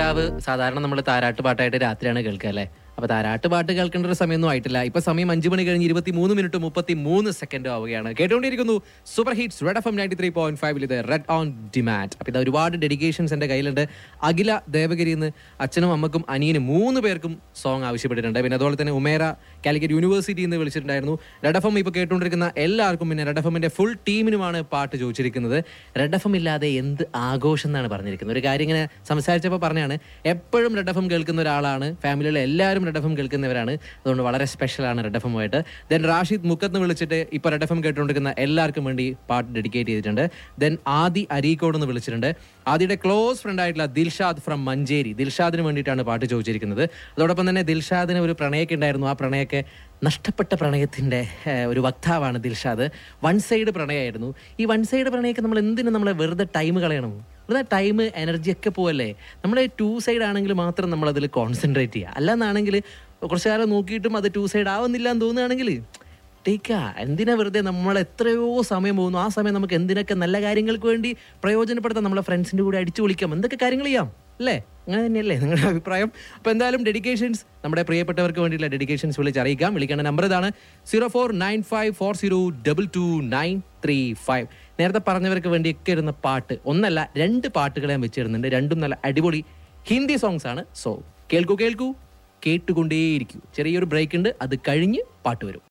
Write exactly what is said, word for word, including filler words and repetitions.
നിലാവ് സാധാരണ നമ്മൾ താരാട്ട് പാട്ടായിട്ട് രാത്രിയാണ് കേൾക്കുക അല്ലേ? അപ്പൊ താരാട്ട് പാട്ട് കേൾക്കേണ്ട ഒരു സമയമൊന്നും ആയിട്ടില്ല. ഇപ്പൊ സമയം അഞ്ചു മണി കഴിഞ്ഞ് ഇരുപത്തി മൂന്ന് മിനിറ്റ് മുപ്പത്തി മൂന്ന് സെക്കൻഡ് ആവുകയാണ്. കേട്ടുകൊണ്ടിരിക്കുന്നു super hits red F M ninety three point ഫൈവിൽ ഇത് റെഡ് ഓൺ ഡിമാൻഡ്. അപ്പൊ ഇത് ഒരുപാട് ഡെഡിക്കേഷൻസ് എന്റെ കയ്യിലുണ്ട്. അഖില ദേവഗിരിയിൽ നിന്ന് അച്ഛനും അമ്മക്കും അനിയനും മൂന്ന് പേർക്കും സോങ് ആവശ്യപ്പെട്ടിട്ടുണ്ട്. പിന്നെ അതുപോലെ തന്നെ ഉമേര കാലിക്കറ്റ് യൂണിവേഴ്സിറ്റിയിൽ നിന്ന് വിളിച്ചിട്ടുണ്ടായിരുന്നു. റെഡ് എഫ് എം ഇപ്പോൾ കേട്ടുകൊണ്ടിരിക്കുന്ന എല്ലാവർക്കും പിന്നെ റെഡ് എഫ് എമ്മിന്റെ ഫുൾ ടീമിനുമാണ് പാട്ട് ചോദിച്ചിരിക്കുന്നത്. റെഡ് എഫ് എം ഇല്ലാതെ എന്ത് ആഘോഷം എന്നാണ് പറഞ്ഞിരിക്കുന്നത്. ഒരു കാര്യം ഇങ്ങനെ സംസാരിച്ചപ്പോൾ പറഞ്ഞാണ്, എപ്പോഴും റെഡ് എഫ് എം കേൾക്കുന്ന ഒരാളാണ്, ഫാമിലിയിലെ എല്ലാവരും റെഡ് എഫ് എം കേൾക്കുന്നവരാണ്, അതുകൊണ്ട് വളരെ സ്പെഷ്യലാണ് റെഡ് എഫ് എമ്മുമായിട്ട്. ദെൻ റാഷിദ് മുക്കത്ത് വിളിച്ചിട്ട് ഇപ്പോൾ റെഡ് എഫ് എം കേട്ടുകൊണ്ടിരിക്കുന്ന എല്ലാവർക്കും വേണ്ടി പാട്ട് ഡെഡിക്കേറ്റ് ചെയ്തിട്ടുണ്ട്. ദെൻ ആദി അരീക്കോട് നിന്ന് വിളിച്ചിട്ടുണ്ട്. ആദിയുടെ ക്ലോസ് ഫ്രണ്ട് ആയിട്ടുള്ള ദിൽഷാദ് ഫ്രം മഞ്ചേരി, ദിൽഷാദിന് വേണ്ടിയിട്ടാണ് പാട്ട് ചോദിച്ചിരിക്കുന്നത്. അതോടൊപ്പം തന്നെ ദിൽഷാദിന് ഒരു പ്രണയമൊക്കെ ഉണ്ടായിരുന്നു. ആ പ്രണയമൊക്കെ നഷ്ടപ്പെട്ട പ്രണയത്തിൻ്റെ ഒരു വക്താവാണ് ദിൽഷാദ്. വൺ സൈഡ് പ്രണയമായിരുന്നു. ഈ വൺ സൈഡ് പ്രണയമൊക്കെ നമ്മൾ എന്തിനു നമ്മളെ വെറുതെ ടൈം കളയണം? വെറുതെ ടൈം എനർജിയൊക്കെ പോവല്ലേ? നമ്മൾ ടു സൈഡ് ആണെങ്കിൽ മാത്രം നമ്മളതിൽ കോൺസെൻട്രേറ്റ് ചെയ്യുക. അല്ലാന്നാണെങ്കിൽ കുറച്ചു കാലം നോക്കിയിട്ടും അത് ടു സൈഡ് ആവുന്നില്ല എന്ന് തോന്നുകയാണെങ്കിൽ ടേക്കാ. എന്തിനാ വെറുതെ നമ്മൾ എത്രയോ സമയം പോകുന്നു. ആ സമയം നമുക്ക് എന്തിനൊക്കെ നല്ല കാര്യങ്ങൾക്ക് വേണ്ടി പ്രയോജനപ്പെടുത്താം. നമ്മളെ ഫ്രണ്ട്സിൻ്റെ കൂടെ അടിച്ചു വിളിക്കാം, എന്തൊക്കെ കാര്യങ്ങൾ ചെയ്യാം അല്ലേ? അങ്ങനെ തന്നെയല്ലേ നിങ്ങളുടെ അഭിപ്രായം? അപ്പോൾ എന്തായാലും ഡെഡിക്കേഷൻസ് നമ്മുടെ പ്രിയപ്പെട്ടവർക്ക് വേണ്ടിയിട്ടുള്ള ഡെഡിക്കേഷൻസ് വിളിച്ചറിയിക്കാം. വിളിക്കേണ്ട നമ്പർ ഇതാണ് zero four nine five four zero double two nine three five. നേരത്തെ പറഞ്ഞവർക്ക് വേണ്ടിയൊക്കെ ഇരുന്ന പാട്ട് ഒന്നല്ല രണ്ട് പാട്ടുകൾ ഞാൻ വെച്ചിരുന്നുണ്ട്. രണ്ടും നല്ല അടിപൊളി ഹിന്ദി സോങ്സ് ആണ്. സോ കേൾക്കൂ കേൾക്കൂ കേട്ടുകൊണ്ടേയിരിക്കൂ. ചെറിയൊരു ബ്രേക്ക് ഉണ്ട്, അത് കഴിഞ്ഞ് പാട്ട് വരും.